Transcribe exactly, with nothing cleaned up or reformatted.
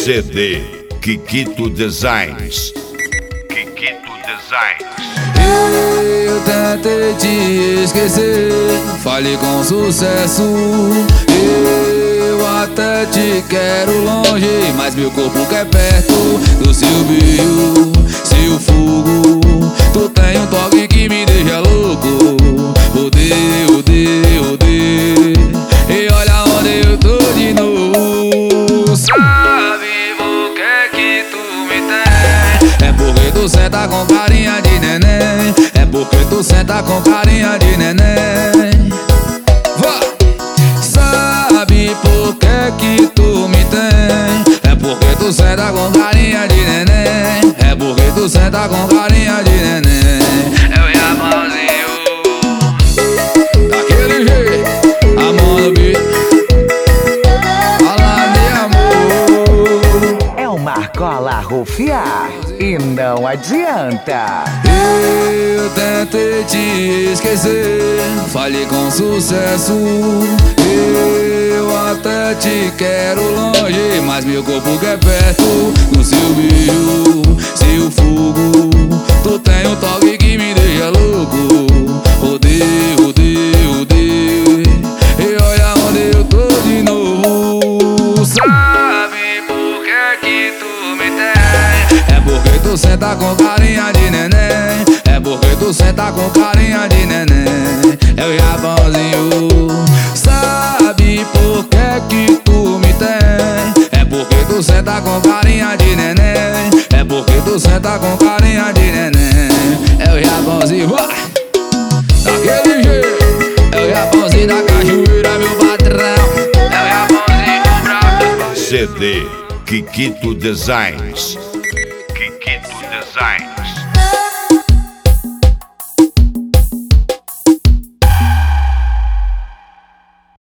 C D Kikito Designs. Kikito Designs. Eu tentei te esquecer, falei com sucesso. Eu até te quero longe, mas meu corpo quer perto do seu brilho, seu fogo. Tu tem um toque que me deixa louco. Odeio, odeio, odeio. E olha onde eu tô de novo. Sabe por que que tu me tem? É porque tu senta com carinha de neném. É porque tu senta com carinha de neném. Vá! Sabe por que que tu me tem? É porque tu senta com carinha de neném. É porque tu senta com carinha de neném. Eu e a mãozinho daquele jeito, a mão no bico, fala de amor. É uma cola rufiar e não adianta. Eu tentei te esquecer, falei com sucesso. Eu até te quero longe, mas meu corpo quer perto do seu brilho, seu fogo. Tu tem um toque que me deixa louco. Odeio, odeio, odeio. E olha onde eu tô de novo. Sabe por que que tu me tem? É porque tu senta com carinha de neném. É porque tu senta com carinha de neném. É o Japãozinho. Sabe por que que tu me tem? É porque tu senta com carinha de neném. É porque tu senta com carinha de neném. É o Japãozinho, vai! Daquele jeito. É o Japãozinho da cachoeira, meu patrão. É o Japãozinho bravo. C D Kikito Designs. Kikito Designs.